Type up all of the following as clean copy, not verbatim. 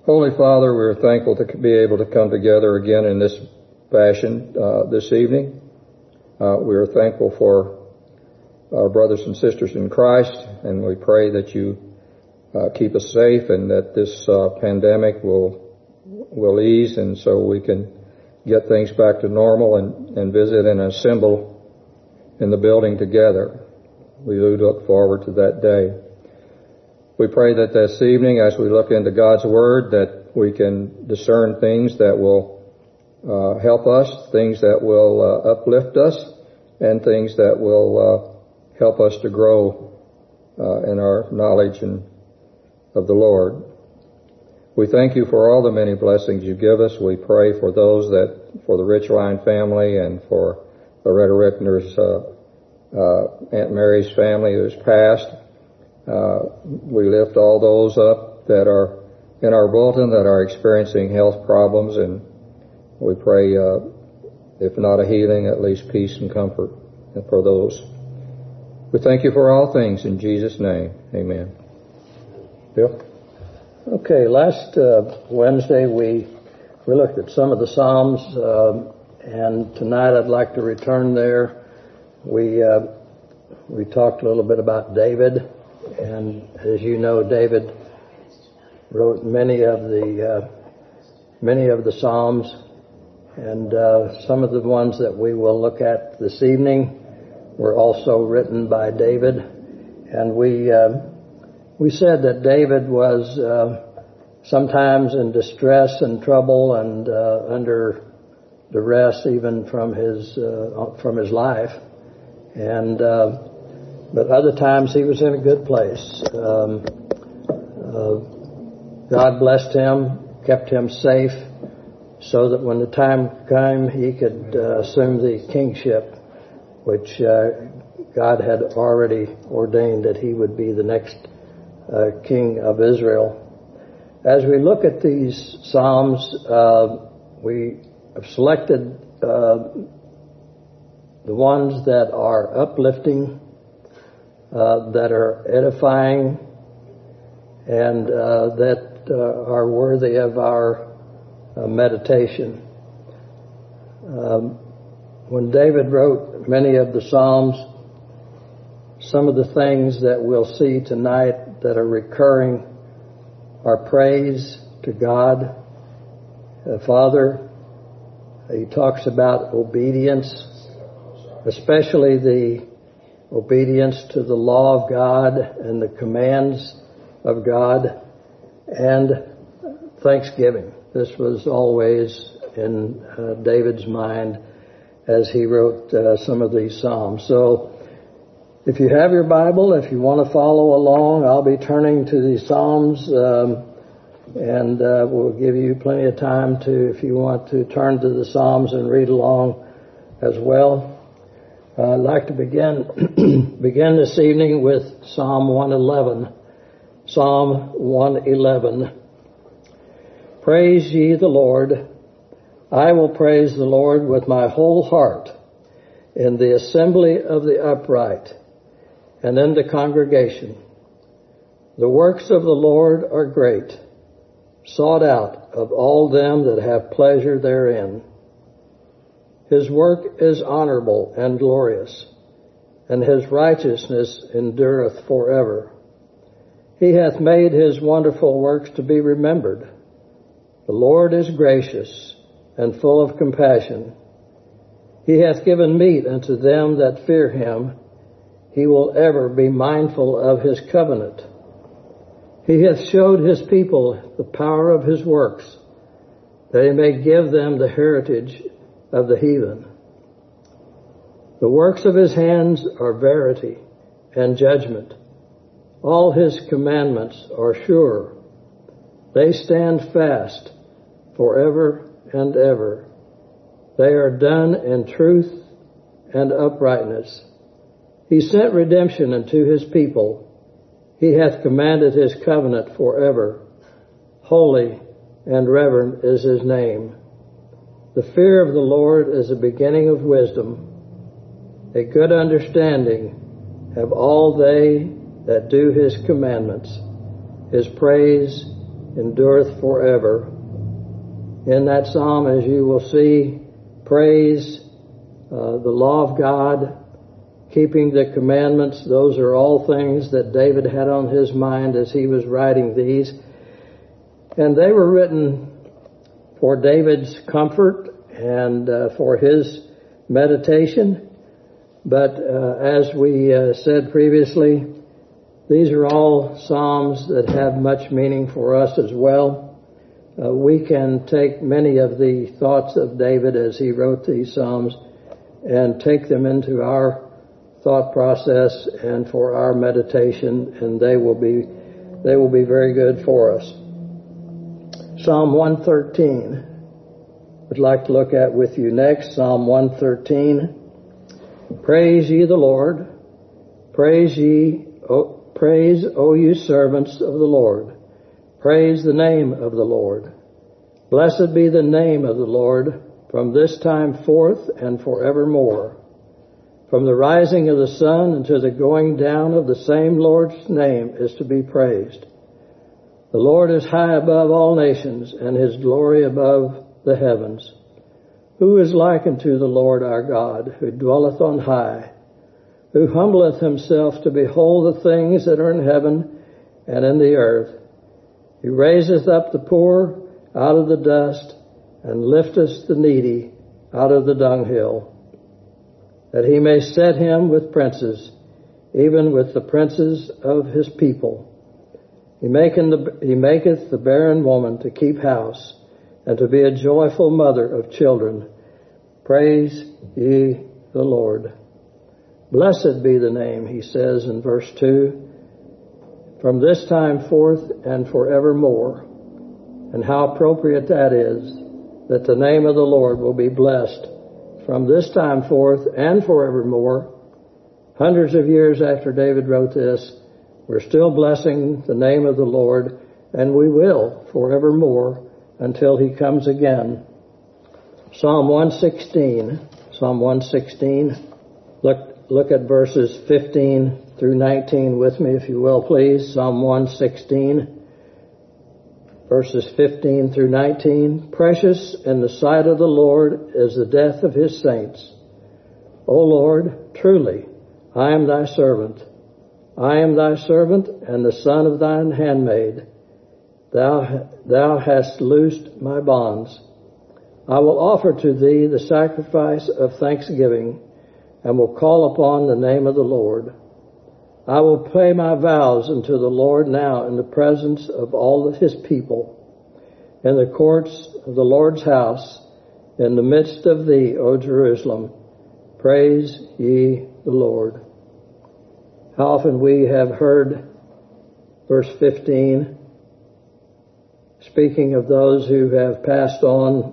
Holy Father, we're thankful to be able to come together again in this fashion this evening. We are thankful for our brothers and sisters in Christ, and we pray that you keep us safe and that this pandemic will ease, and so we can get things back to normal and visit and assemble in the building together. We do look forward to that day. We pray that this evening, as we look into God's Word, that we can discern things that will help us, things that will uplift us, and things that will help us to grow in our knowledge of the Lord. We thank you for all the many blessings you give us. We pray for those for the Richline family and for Loretta Rickner's Aunt Mary's family who's passed. We lift all those up that are in our bulletin that are experiencing health problems, and we pray, if not a healing, at least peace and comfort for those. We thank you for all things in Jesus' name. Amen. Bill? Okay, last Wednesday we looked at some of the Psalms, and tonight I'd like to return there. We talked a little bit about David. And as you know, David wrote many of the Psalms, and some of the ones that we will look at this evening were also written by David. And we said that David was sometimes in distress and trouble and under duress even from his life, and but other times he was in a good place. God blessed him, kept him safe, so that when the time came he could assume the kingship, which God had already ordained that he would be the next king of Israel. As we look at these Psalms, we have selected the ones that are uplifting, that are edifying, and that are worthy of our meditation. When David wrote many of the Psalms, some of the things that we'll see tonight that are recurring are praise to God, Father. He talks about obedience, especially the obedience to the law of God and the commands of God, and thanksgiving. This was always in David's mind as he wrote some of these Psalms. So if you have your Bible, if you want to follow along, I'll be turning to the Psalms, and we'll give you plenty of time to, if you want to turn to the Psalms and read along as well. I'd like to begin this evening with Psalm 111. Psalm 111. Praise ye the Lord. I will praise the Lord with my whole heart in the assembly of the upright and in the congregation. The works of the Lord are great, sought out of all them that have pleasure therein. His work is honorable and glorious, and his righteousness endureth forever. He hath made his wonderful works to be remembered. The Lord is gracious and full of compassion. He hath given meat unto them that fear him. He will ever be mindful of his covenant. He hath showed his people the power of his works, that he may give them the heritage of the heathen. The works of his hands are verity and judgment. All his commandments are sure. They stand fast forever and ever. They are done in truth and uprightness. He sent redemption unto his people. He hath commanded his covenant forever. Holy and reverend is his name. The fear of the Lord is the beginning of wisdom. A good understanding have all they that do his commandments. His praise endureth forever. In that psalm, as you will see, praise, the law of God, keeping the commandments, those are all things that David had on his mind as he was writing these. And they were written for David's comfort and for his meditation. But as we said previously, these are all psalms that have much meaning for us as well. We can take many of the thoughts of David as he wrote these psalms and take them into our thought process and for our meditation, and they will be very good for us. Psalm 113 I'd like to look at with you next. Psalm 113. Praise ye the Lord. Praise, O you servants of the Lord. Praise the name of the Lord. Blessed be the name of the Lord from this time forth and forevermore. From the rising of the sun unto the going down of the same Lord's name is to be praised. The Lord is high above all nations, and his glory above the heavens. Who is like unto the Lord our God, who dwelleth on high, who humbleth himself to behold the things that are in heaven and in the earth? He raiseth up the poor out of the dust, and lifteth the needy out of the dunghill, that he may set him with princes, even with the princes of his people. He maketh the barren woman to keep house, and to be a joyful mother of children. Praise ye the Lord. Blessed be the name, he says in verse 2, from this time forth and forevermore. And how appropriate that is, that the name of the Lord will be blessed from this time forth and forevermore. Hundreds of years after David wrote this, we're still blessing the name of the Lord, and we will forevermore until he comes again. Psalm 116. Psalm 116. Look at verses 15 through 19 with me, if you will, please. Psalm 116. Verses 15 through 19. Precious in the sight of the Lord is the death of his saints. O Lord, truly, I am thy servant. I am thy servant and the son of thine handmaid. Thou hast loosed my bonds. I will offer to thee the sacrifice of thanksgiving, and will call upon the name of the Lord. I will pay my vows unto the Lord now in the presence of all of his people, in the courts of the Lord's house, in the midst of thee, O Jerusalem. Praise ye the Lord. How often we have heard verse 15, speaking of those who have passed on.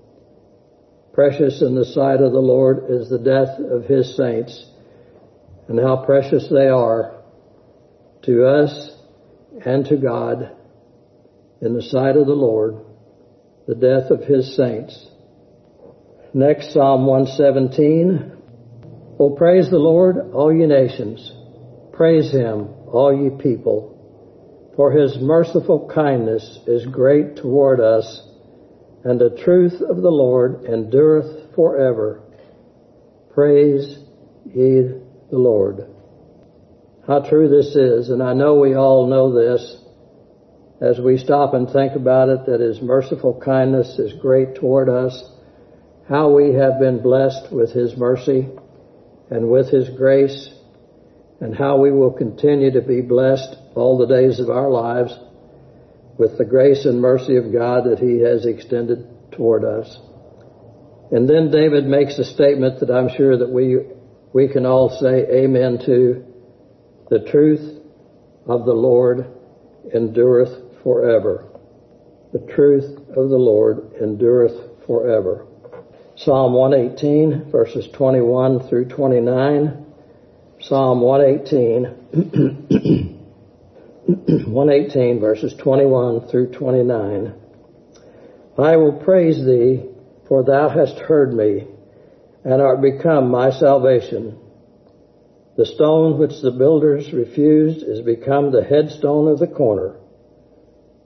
Precious in the sight of the Lord is the death of his saints, and how precious they are to us and to God in the sight of the Lord, the death of his saints. Next, Psalm 117. Oh, praise the Lord, all ye nations. Praise him, all ye people. For his merciful kindness is great toward us, and the truth of the Lord endureth forever. Praise ye the Lord. How true this is, and I know we all know this as we stop and think about it, that his merciful kindness is great toward us, how we have been blessed with his mercy and with his grace, and how we will continue to be blessed all the days of our lives with the grace and mercy of God that he has extended toward us. And then David makes a statement that I'm sure that we can all say amen to. The truth of the Lord endureth forever. The truth of the Lord endureth forever. Psalm 118, verses 21 through 29. Psalm 118, 118, verses 21 through 29. I will praise thee, for thou hast heard me, and art become my salvation. The stone which the builders refused is become the headstone of the corner.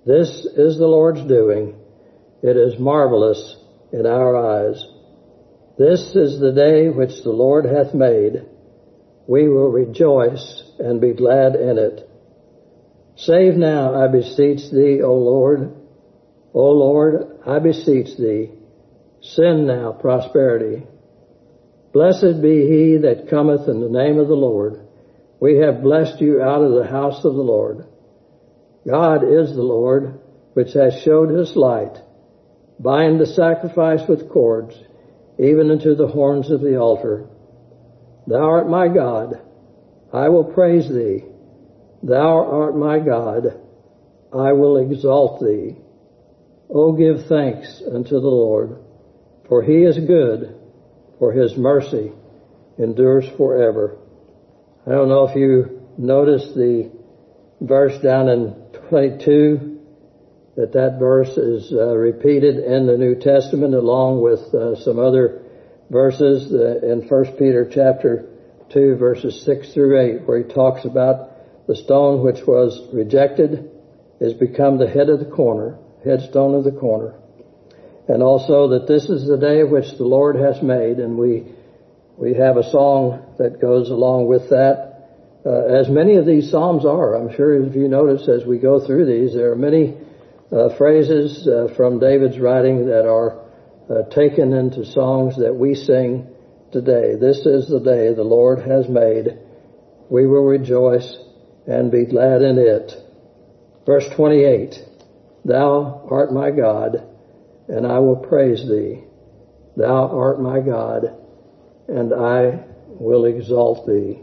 This is the Lord's doing. It is marvelous in our eyes. This is the day which the Lord hath made. We will rejoice and be glad in it. Save now, I beseech thee, O Lord. O Lord, I beseech thee. Send now prosperity. Blessed be he that cometh in the name of the Lord. We have blessed you out of the house of the Lord. God is the Lord, which has showed his light. Bind the sacrifice with cords, even unto the horns of the altar. Thou art my God. I will praise thee. Thou art my God. I will exalt thee. O give thanks unto the Lord, for he is good, for his mercy endures forever. I don't know if you noticed the verse down in 22, that verse is repeated in the New Testament along with some other verses in 1 Peter chapter 2 verses 6 through 8, where he talks about the stone which was rejected is become the headstone of the corner. And also that this is the day which the Lord has made, and we have a song that goes along with that. As many of these psalms are, I'm sure if you notice as we go through these, there are many phrases from David's writing that are taken into songs that we sing today. This is the day the Lord has made. We will rejoice and be glad in it. Verse 28, Thou art my God, and I will praise thee. Thou art my God, and I will exalt thee.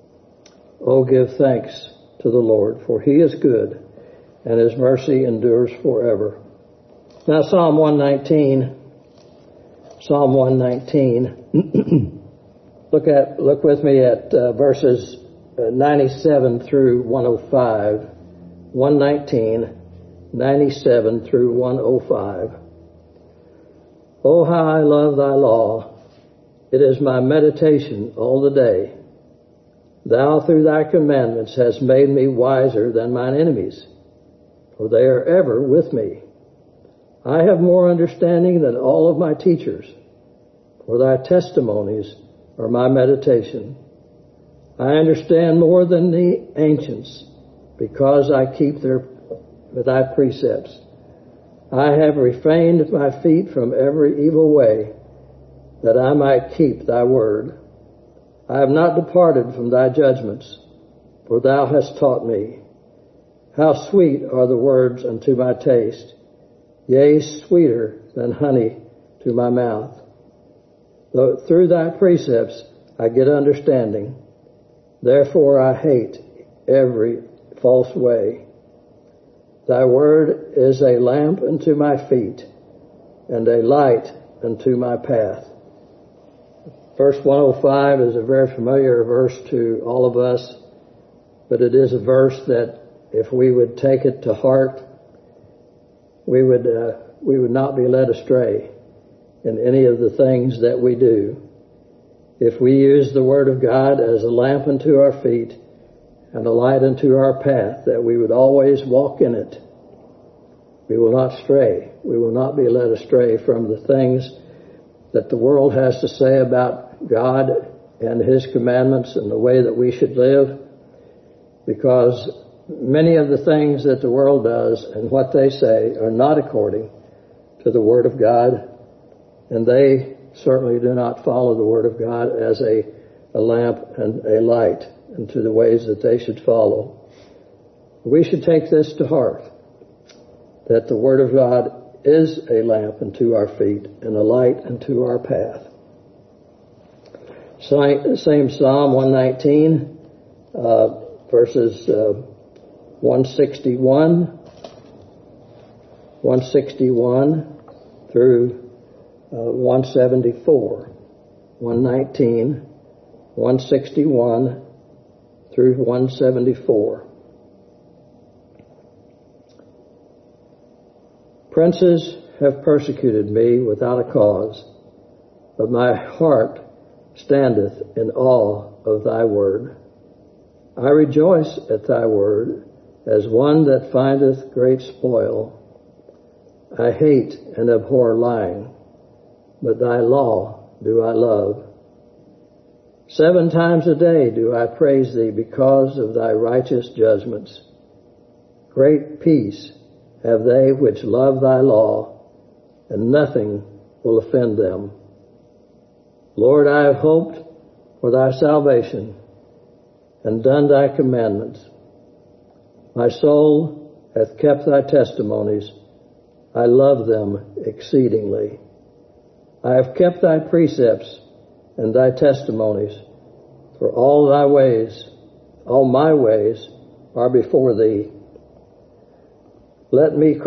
O give thanks to the Lord, for he is good, and his mercy endures forever. Now Psalm 119. Look with me at verses 97 through 105. 119, 97 through 105. Oh, how I love thy law. It is my meditation all the day. Thou through thy commandments hast made me wiser than mine enemies, for they are ever with me. I have more understanding than all of my teachers, for thy testimonies are my meditation. I understand more than the ancients, because I keep thy precepts. I have refrained my feet from every evil way, that I might keep thy word. I have not departed from thy judgments, for thou hast taught me. How sweet are the words unto my taste, yea, sweeter than honey to my mouth. Though through thy precepts I get understanding, therefore I hate every false way. Thy word is a lamp unto my feet, and a light unto my path. Verse 105 is a very familiar verse to all of us, but it is a verse that if we would take it to heart, we would not be led astray in any of the things that we do. If we use the Word of God as a lamp unto our feet and a light unto our path, that we would always walk in it, we will not stray. We will not be led astray from the things that the world has to say about God and His commandments and the way that we should live, because many of the things that the world does and what they say are not according to the Word of God, and they certainly do not follow the Word of God as a lamp and a light into the ways that they should follow. We should take this to heart, that the Word of God is a lamp unto our feet and a light unto our path. Same Psalm 119, verses 161 through 174. 119, 161 through 174. Princes have persecuted me without a cause, but my heart standeth in awe of thy word. I rejoice at thy word, as one that findeth great spoil. I hate and abhor lying, but thy law do I love. 7 times a day do I praise thee because of thy righteous judgments. Great peace have they which love thy law, and nothing will offend them. Lord, I have hoped for thy salvation, and done thy commandments. My soul hath kept thy testimonies. I love them exceedingly. I have kept thy precepts and thy testimonies, for all thy ways, all my ways are before thee. Let my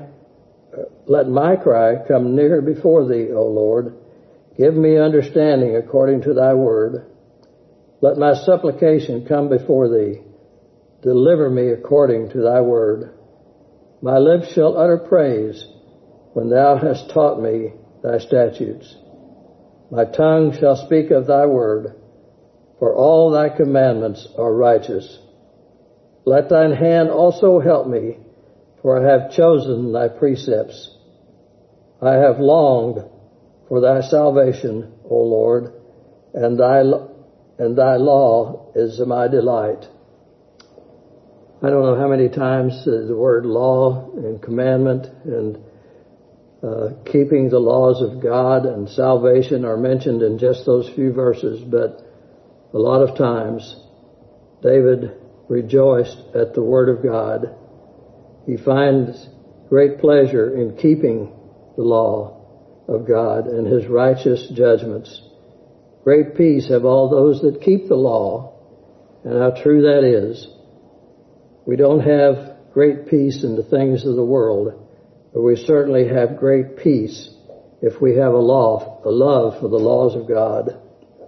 cry come near before thee, O Lord. Give me understanding according to thy word. Let my supplication come before thee. Deliver me according to thy word. My lips shall utter praise when thou hast taught me thy statutes. My tongue shall speak of thy word, for all thy commandments are righteous. Let thine hand also help me, for I have chosen thy precepts. I have longed for thy salvation, O Lord, and thy law is my delight. I don't know how many times the word law and commandment and keeping the laws of God and salvation are mentioned in just those few verses, but a lot of times David rejoiced at the word of God. He finds great pleasure in keeping the law of God and his righteous judgments. Great peace have all those that keep the law, and how true that is. We don't have great peace in the things of the world, but we certainly have great peace if we have a love for the laws of God.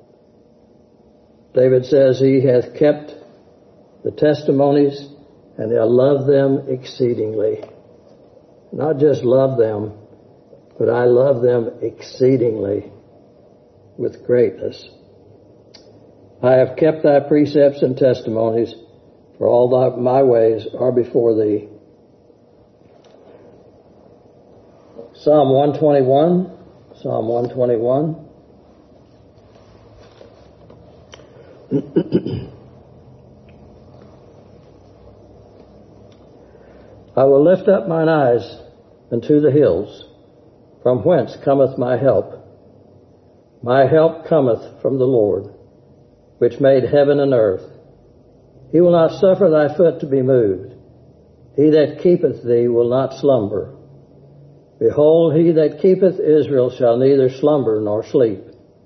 David says he hath kept the testimonies, and I love them exceedingly. Not just love them, but I love them exceedingly with greatness. I have kept thy precepts and testimonies, for all my ways are before thee. Psalm 121. Psalm 121. I will lift up mine eyes unto the hills, from whence cometh my help. My help cometh from the Lord, which made heaven and earth. He will not suffer thy foot to be moved. He that keepeth thee will not slumber. Behold, he that keepeth Israel shall neither slumber nor sleep.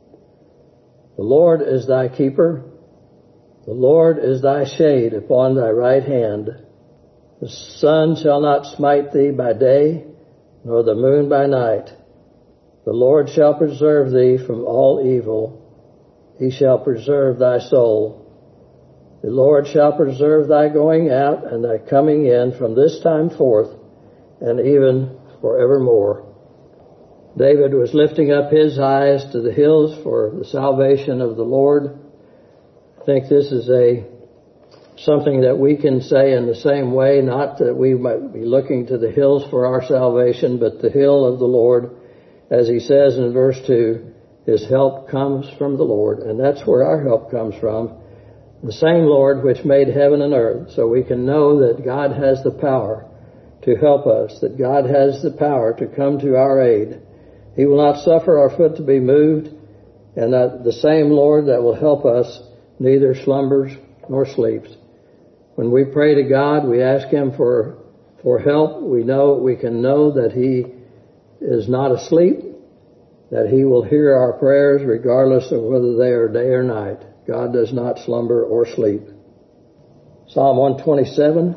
The Lord is thy keeper. The Lord is thy shade upon thy right hand. The sun shall not smite thee by day, nor the moon by night. The Lord shall preserve thee from all evil. He shall preserve thy soul. The Lord shall preserve thy going out and thy coming in from this time forth and even forevermore. David was lifting up his eyes to the hills for the salvation of the Lord. I think this is something that we can say in the same way, not that we might be looking to the hills for our salvation, but the hill of the Lord. As he says in verse 2, his help comes from the Lord, and that's where our help comes from. The same Lord which made heaven and earth, so we can know that God has the power to help us, that God has the power to come to our aid. He will not suffer our foot to be moved, and that the same Lord that will help us neither slumbers nor sleeps. When we pray to God, we ask Him for help. We can know that He is not asleep, that He will hear our prayers regardless of whether they are day or night. God does not slumber or sleep. Psalm 127.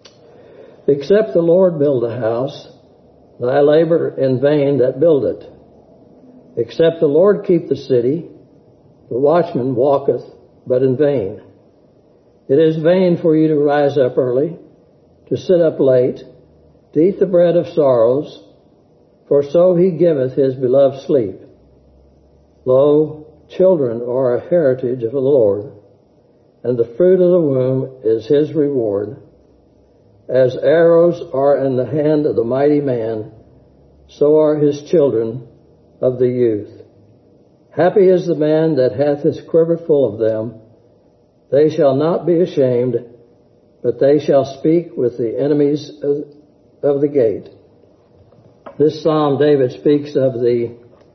Except the Lord build a house, thy labor in vain that build it. Except the Lord keep the city, the watchman walketh but in vain. It is vain for you to rise up early, to sit up late, to eat the bread of sorrows, for so he giveth his beloved sleep. Lo, children are a heritage of the Lord, and the fruit of the womb is his reward. As arrows are in the hand of the mighty man, so are his children of the youth. Happy is the man that hath his quiver full of them. They shall not be ashamed, but they shall speak with the enemies of the gate. This psalm, David speaks of the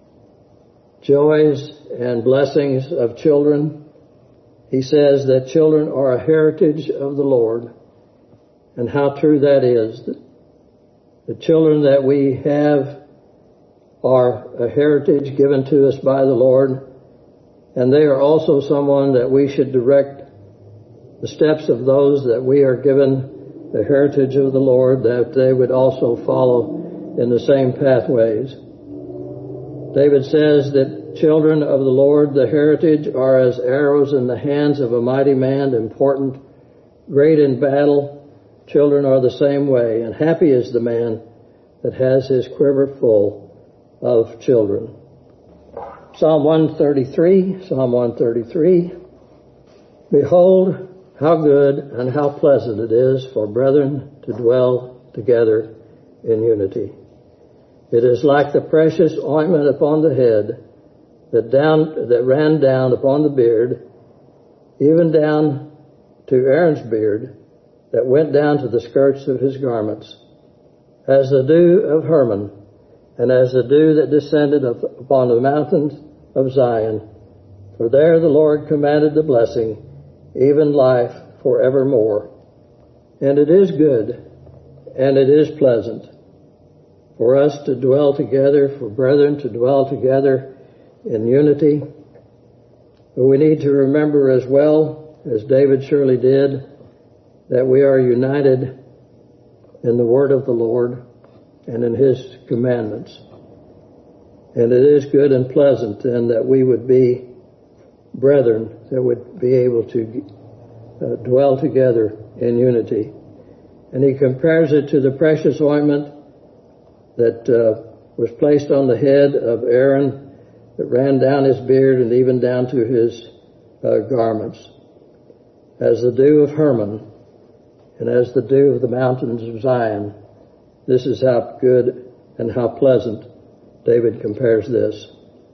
joys and blessings of children. He says that children are a heritage of the Lord, and how true that is. The children that we have are a heritage given to us by the Lord, and they are also someone that we should direct the steps of those that we are given the heritage of the Lord, that they would also follow in the same pathways. David says that children of the Lord, the heritage, are as arrows in the hands of a mighty man, important, great in battle. Children are the same way, and happy is the man that has his quiver full of children. Psalm 133. Behold, how good and how pleasant it is for brethren to dwell together in unity. It is like the precious ointment upon the head that ran down upon the beard, even down to Aaron's beard, that went down to the skirts of his garments, as the dew of Hermon, and as the dew that descended upon the mountains of Zion. For there the Lord commanded the blessing, even life forevermore. And it is good, and it is pleasant for us to dwell together, for brethren to dwell together in unity. But we need to remember as well, as David surely did, that we are united in the word of the Lord and in his commandments. And it is good and pleasant then that we would be brethren that would be able to dwell together in unity. And he compares it to the precious ointment that was placed on the head of Aaron, that ran down his beard and even down to his garments, as the dew of Hermon and as the dew of the mountains of Zion. This is how good and how pleasant David compares this.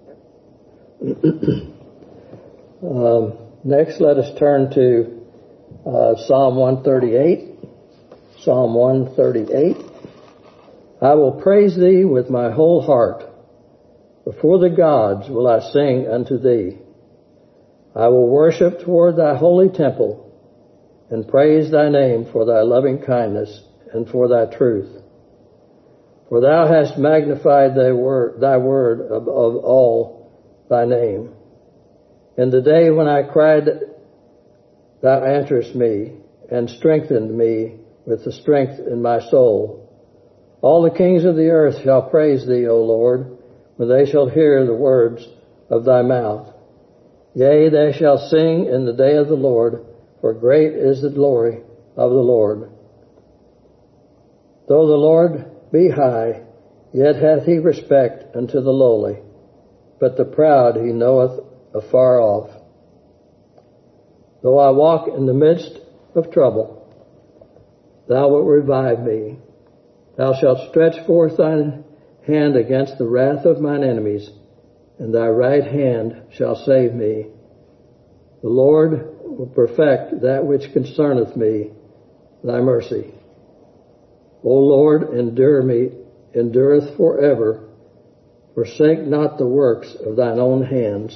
Next, let us turn to Psalm 138. Psalm 138. I will praise thee with my whole heart. Before the gods will I sing unto thee. I will worship toward thy holy temple and praise thy name for thy loving kindness and for thy truth. For thou hast magnified thy word above all thy name. In the day when I cried, thou answerest me and strengthened me with the strength in my soul. All the kings of the earth shall praise thee, O Lord, when they shall hear the words of thy mouth. Yea, they shall sing in the day of the Lord, for great is the glory of the Lord. Though the Lord be high, yet hath he respect unto the lowly, but the proud he knoweth afar off. Though I walk in the midst of trouble, thou wilt revive me. Thou shalt stretch forth thine hand against the wrath of mine enemies, and thy right hand shall save me. The Lord will perfect that which concerneth me, thy mercy. O Lord, endureth forever. Forsake not the works of thine own hands.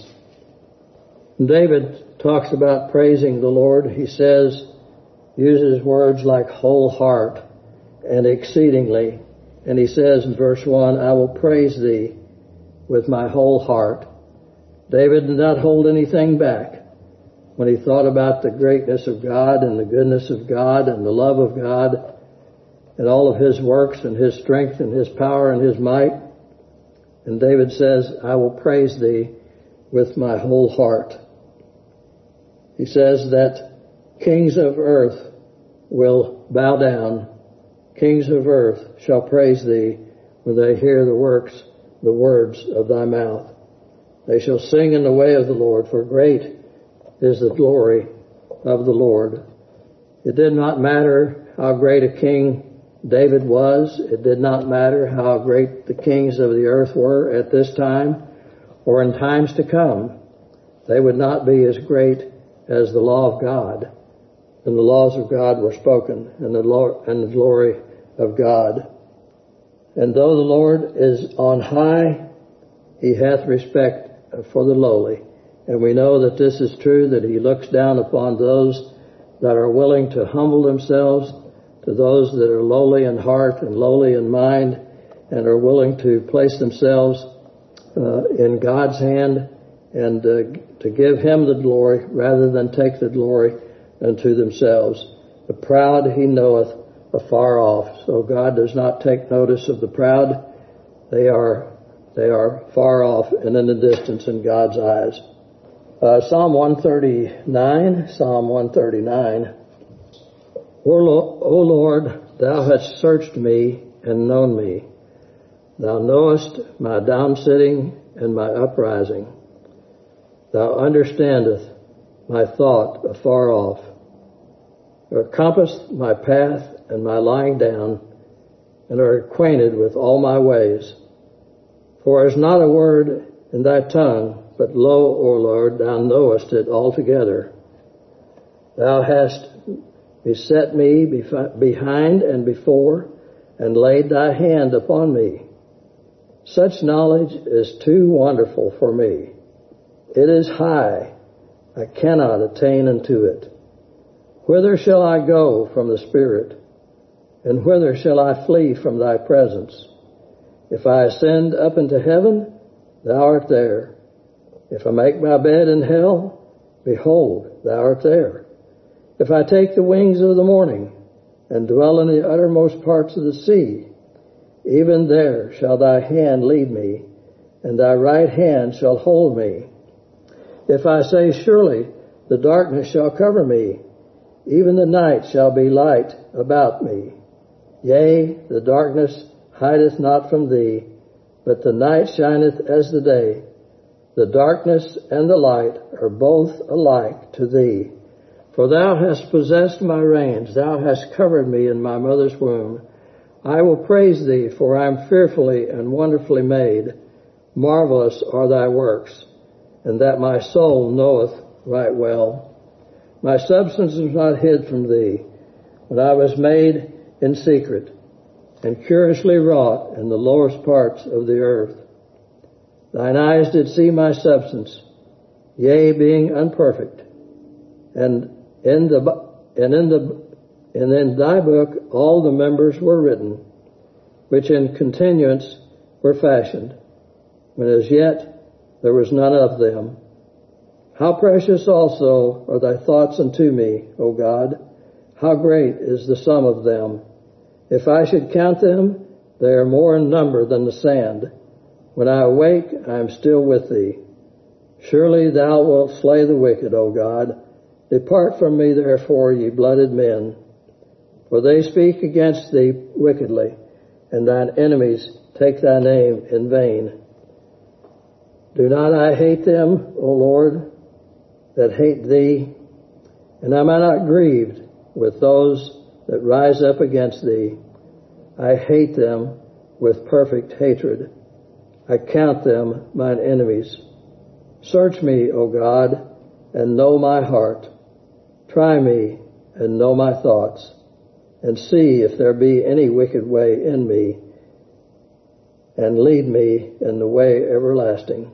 David talks about praising the Lord. He uses words like whole heart and exceedingly. And he says in verse 1, I will praise thee with my whole heart. David did not hold anything back when he thought about the greatness of God and the goodness of God and the love of God and all of his works and his strength and his power and his might. And David says, I will praise thee with my whole heart. He says that kings of earth will bow down. Kings of earth shall praise thee when they hear the words of thy mouth. They shall sing in the way of the Lord, for great is the glory of the Lord. It did not matter how great a king David was. It did not matter how great the kings of the earth were at this time or in times to come. They would not be as great as the law of God. And the laws of God were spoken, and the glory of God. And though the Lord is on high, he hath respect for the lowly. And we know that this is true, that he looks down upon those that are willing to humble themselves, to those that are lowly in heart and lowly in mind, and are willing to place themselves in God's hand and to give him the glory rather than take the glory unto themselves. The proud he knoweth afar off. So God does not take notice of the proud. They are far off and in the distance in God's eyes. Psalm 139. O Lord, thou hast searched me and known me. Thou knowest my downsitting and my uprising. Thou understandest my thought afar off. Thou compassest my path and my lying down, and art acquainted with all my ways. For there is not a word in thy tongue, but lo, O Lord, thou knowest it altogether. Thou hast beset me behind and before, and laid thy hand upon me. Such knowledge is too wonderful for me. It is high. I cannot attain unto it. Whither shall I go from the Spirit? And whither shall I flee from thy presence? If I ascend up into heaven, thou art there. If I make my bed in hell, behold, thou art there. If I take the wings of the morning and dwell in the uttermost parts of the sea, even there shall thy hand lead me, and thy right hand shall hold me. If I say, surely the darkness shall cover me, even the night shall be light about me. Yea, the darkness hideth not from thee, but the night shineth as the day. The darkness and the light are both alike to thee. For thou hast possessed my reins, thou hast covered me in my mother's womb. I will praise thee, for I am fearfully and wonderfully made. Marvelous are thy works, and that my soul knoweth right well. My substance is not hid from thee, when I was made in secret, and curiously wrought in the lowest parts of the earth. Thine eyes did see my substance, yea, being unperfect, and in thy book all the members were written, which in continuance were fashioned, when as yet there was none of them. How precious also are thy thoughts unto me, O God! How great is the sum of them! If I should count them, they are more in number than the sand. When I awake, I am still with thee. Surely thou wilt slay the wicked, O God. Depart from me, therefore, ye blooded men. For they speak against thee wickedly, and thine enemies take thy name in vain. Do not I hate them, O Lord, that hate thee? And am I not grieved with those that rise up against thee? I hate them with perfect hatred. I count them mine enemies. Search me, O God, and know my heart. Try me and know my thoughts, and see if there be any wicked way in me, and lead me in the way everlasting.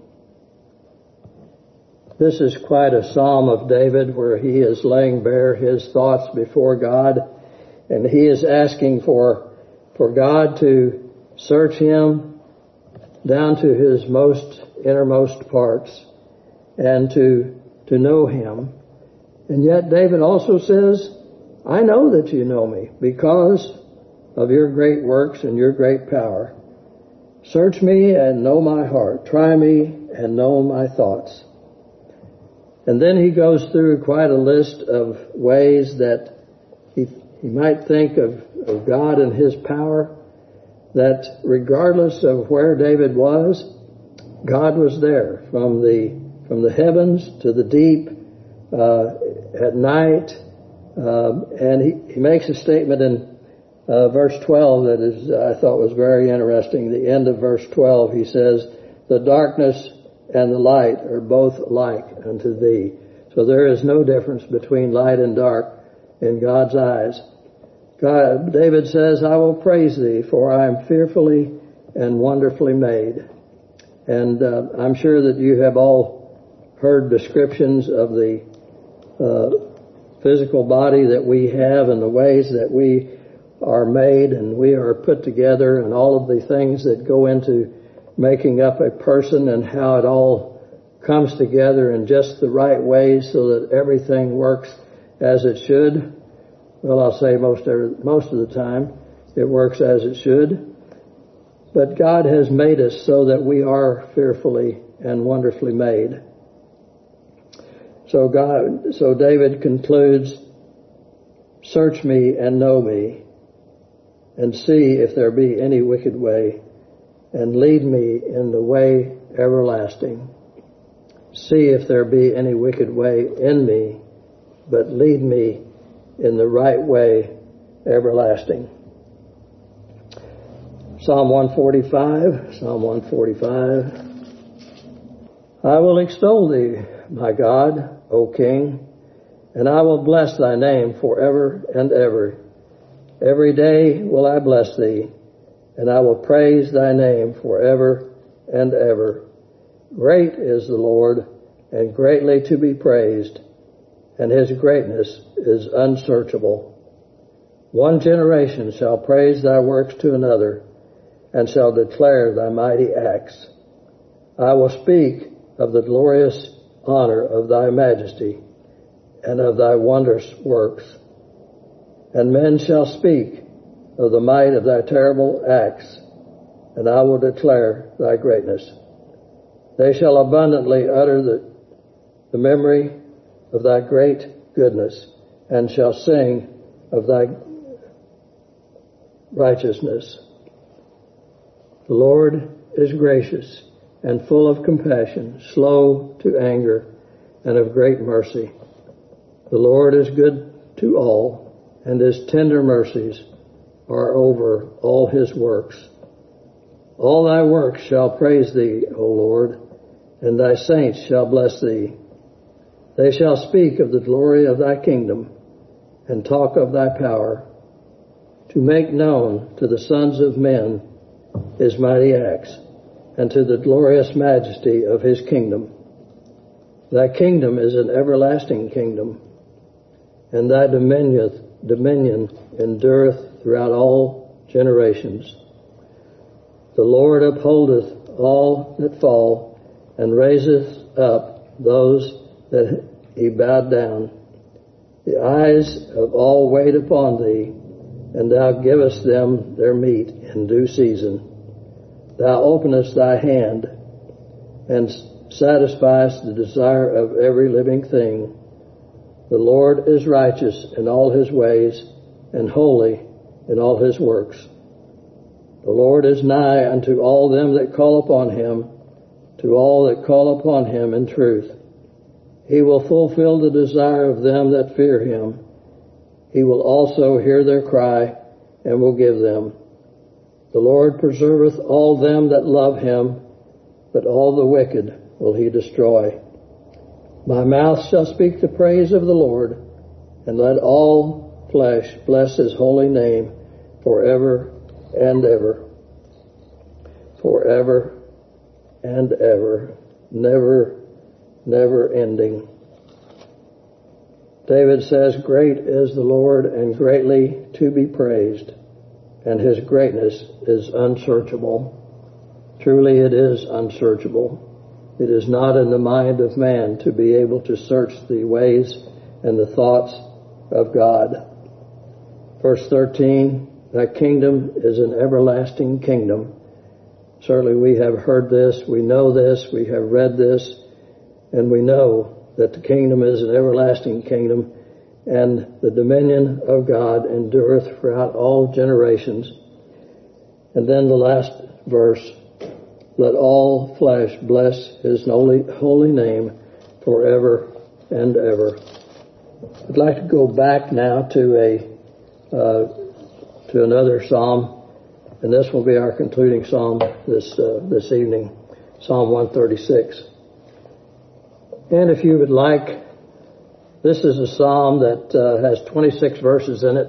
This is quite a psalm of David where he is laying bare his thoughts before God, and he is asking for God to search him down to his most innermost parts and to know him. And yet David also says, I know that you know me because of your great works and your great power. Search me and know my heart. Try me and know my thoughts. And then he goes through quite a list of ways that he might think of God and his power, that regardless of where David was, God was there, from the heavens to the deep, at night, And he makes a statement in verse 12 that I thought was very interesting. The end of verse 12, he says, "The darkness and the light are both alike unto thee." So there is no difference between light and dark in God's eyes. David says, "I will praise thee, for I am fearfully and wonderfully made." And I'm sure that you have all heard descriptions of the physical body that we have and the ways that we are made and we are put together and all of the things that go into making up a person and how it all comes together in just the right ways so that everything works as it should. Well, I'll say most of the time it works as it should. But God has made us so that we are fearfully and wonderfully made. So David concludes, "Search me and know me, and see if there be any wicked way, and lead me in the way everlasting." See if there be any wicked way in me, but lead me in the right way everlasting. Psalm 145. I will extol thee, my God, O King, and I will bless thy name forever and ever. Every day will I bless thee, and I will praise thy name forever and ever. Great is the Lord, and greatly to be praised, and his greatness is unsearchable. One generation shall praise thy works to another, and shall declare thy mighty acts. I will speak of the glorious honor of thy majesty, and of thy wondrous works. And men shall speak of the might of thy terrible acts, and I will declare thy greatness. They shall abundantly utter the memory of thy great goodness, and shall sing of thy righteousness. The Lord is gracious and full of compassion, slow to anger, and of great mercy. The Lord is good to all, and his tender mercies are over all his works. All thy works shall praise thee, O Lord, and thy saints shall bless thee. They shall speak of the glory of thy kingdom, and talk of thy power, to make known to the sons of men his mighty acts, and to the glorious majesty of his kingdom. Thy kingdom is an everlasting kingdom, and thy dominion endureth throughout all generations. The Lord upholdeth all that fall, and raiseth up those that he bowed down. The eyes of all wait upon thee, and thou givest them their meat in due season. Thou openest thy hand, and satisfiest the desire of every living thing. The Lord is righteous in all his ways, and holy in all his works. The Lord is nigh unto all them that call upon him, to all that call upon him in truth. He will fulfill the desire of them that fear him. He will also hear their cry, and will give them. The Lord preserveth all them that love him, but all the wicked will he destroy. My mouth shall speak the praise of the Lord, and let all flesh bless his holy name forever and ever. Forever and ever. Never, never ending. David says, "Great is the Lord, and greatly to be praised, and his greatness is unsearchable." Truly it is unsearchable. It is not in the mind of man to be able to search the ways and the thoughts of God. Verse 13, thy kingdom is an everlasting kingdom. Certainly we have heard this, we know this, we have read this, and we know that the kingdom is an everlasting kingdom, and the dominion of God endureth throughout all generations. And then the last verse, let all flesh bless his holy name forever and ever. I'd like to go back now to another psalm, and this will be our concluding psalm this evening, Psalm 136. And if you would like, this is a psalm that has 26 verses in it,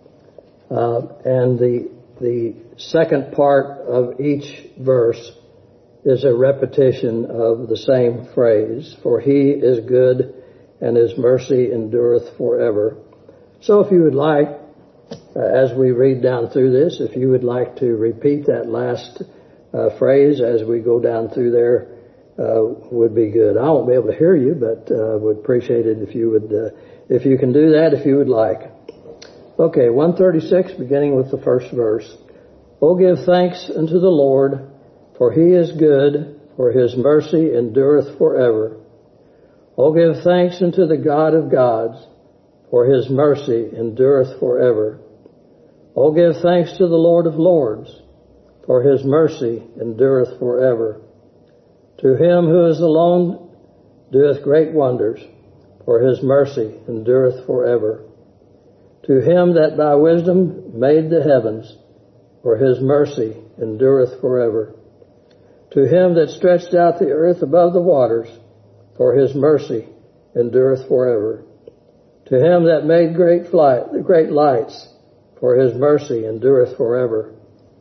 and the second part of each verse is a repetition of the same phrase, for he is good and his mercy endureth forever. So if you would like, as we read down through this, if you would like to repeat that last phrase as we go down through there, would be good. I won't be able to hear you, but would appreciate it if you would, if you can do that, if you would like. Okay, 136, beginning with the first verse. O give thanks unto the Lord, for he is good, for his mercy endureth forever. O give thanks unto the God of gods, for his mercy endureth forever. O give thanks to the Lord of lords, for his mercy endureth forever. To him who is alone doeth great wonders, for his mercy endureth forever. To him that by wisdom made the heavens, for his mercy endureth forever. To him that stretched out the earth above the waters, for his mercy endureth forever. To him that made the great lights, for his mercy endureth forever.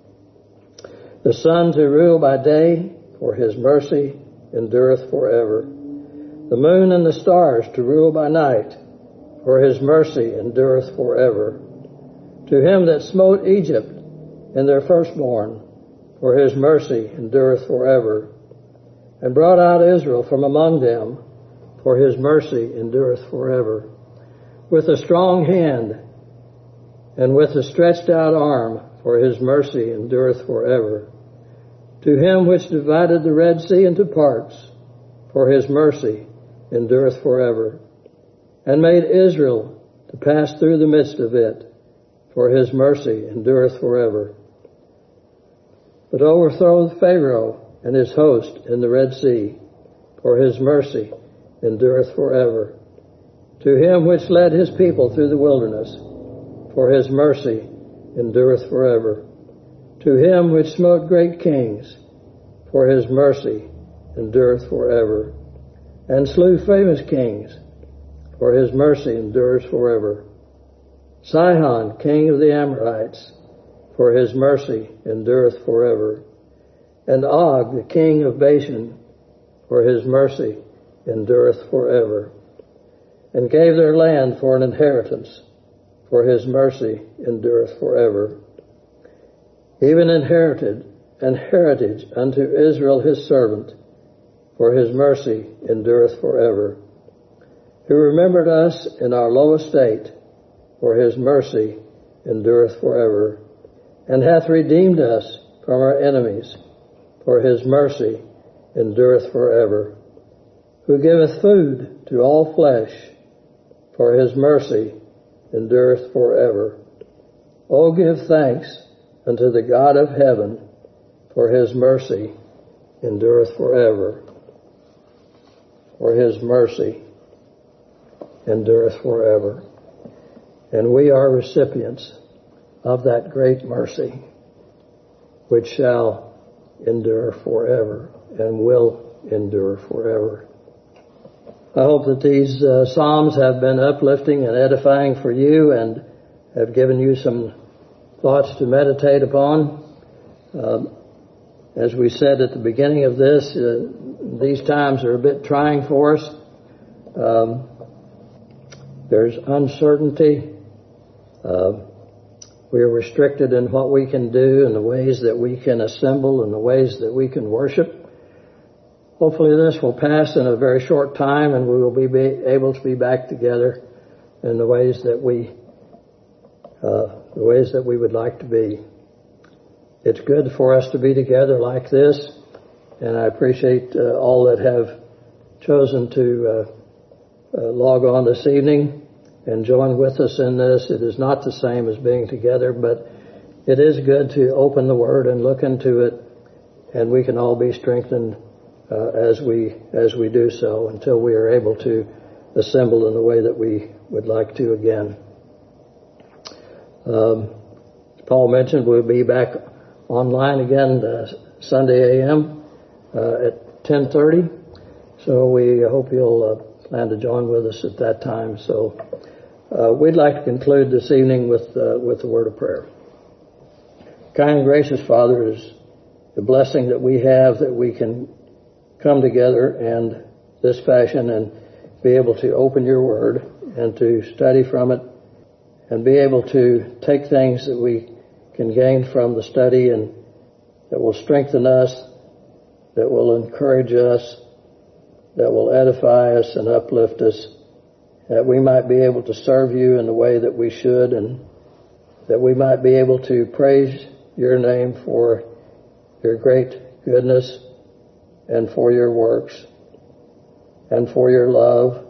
The sun to rule by day, for his mercy endureth forever. The moon and the stars to rule by night, for his mercy endureth forever. To him that smote Egypt in their firstborn, for his mercy endureth forever. And brought out Israel from among them, for his mercy endureth forever. With a strong hand and with a stretched out arm, for his mercy endureth forever. To him which divided the Red Sea into parts, for his mercy endureth forever. And made Israel to pass through the midst of it, for his mercy endureth forever. But overthrow Pharaoh and his host in the Red Sea, for his mercy endureth forever. To him which led his people through the wilderness, for his mercy endureth forever. To him which smote great kings, for his mercy endureth forever. And slew famous kings, for his mercy endures forever. Sihon, king of the Amorites, for his mercy endureth forever. And Og, the king of Bashan, for his mercy endureth forever. And gave their land for an inheritance, for his mercy endureth forever. Even an heritage unto Israel his servant, for his mercy endureth forever. Who remembered us in our low estate, for his mercy endureth forever. And hath redeemed us from our enemies, for his mercy endureth forever. Who giveth food to all flesh, for his mercy endureth forever. O give thanks unto the God of heaven, for his mercy endureth forever. For his mercy endureth forever. And we are recipients of that great mercy, which shall endure forever and will endure forever. I hope that these Psalms have been uplifting and edifying for you and have given you some thoughts to meditate upon. As we said at the beginning of this, these times are a bit trying for us. There's uncertainty. We are restricted in what we can do and the ways that we can assemble and the ways that we can worship. Hopefully this will pass in a very short time and we will be able to be back together in the ways that we would like to be. It's good for us to be together like this, and I appreciate all that have chosen to log on this evening and join with us in this. It is not the same as being together, but it is good to open the Word and look into it, and we can all be strengthened as we do so until we are able to assemble in the way that we would like to again. Paul mentioned we'll be back online again Sunday a.m. At 10:30. So we hope you'll plan to join with us at that time. So we'd like to conclude this evening with the word of prayer. Kind and gracious Father, it is the blessing that we have that we can come together in this fashion and be able to open your word and to study from it and be able to take things that we can gain from the study and that will strengthen us, that will encourage us, that will edify us and uplift us, that we might be able to serve you in the way that we should, and that we might be able to praise your name for your great goodness and for your works and for your love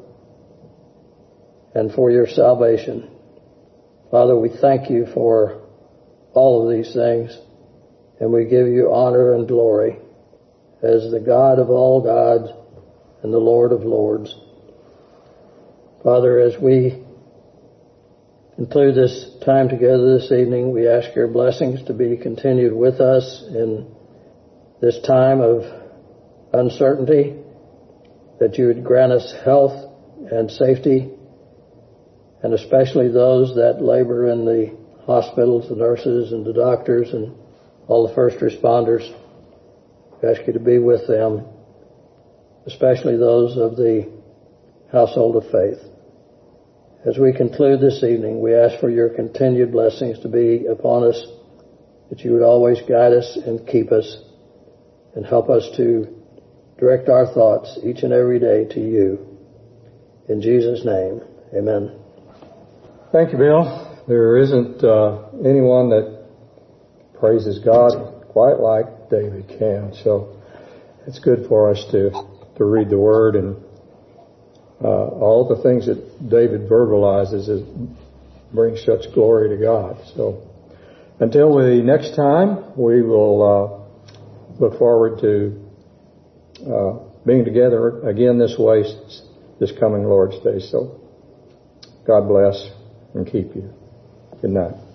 and for your salvation. Father, we thank you for all of these things, and we give you honor and glory as the God of all gods and the Lord of lords. Father, as we conclude this time together this evening, we ask your blessings to be continued with us in this time of uncertainty, that you would grant us health and safety, and especially those that labor in the hospitals, the nurses and the doctors and all the first responders. We ask you to be with them, especially those of the household of faith. As we conclude this evening, we ask for your continued blessings to be upon us, that you would always guide us and keep us and help us to direct our thoughts each and every day to you. In Jesus' name, amen. Thank you, Bill. There isn't anyone that praises God quite like David can, so it's good for us to read the Word, and all the things that David verbalizes bring such glory to God. So until the next time, we will look forward to being together again this way this coming Lord's Day. So God bless and keep you. Good night.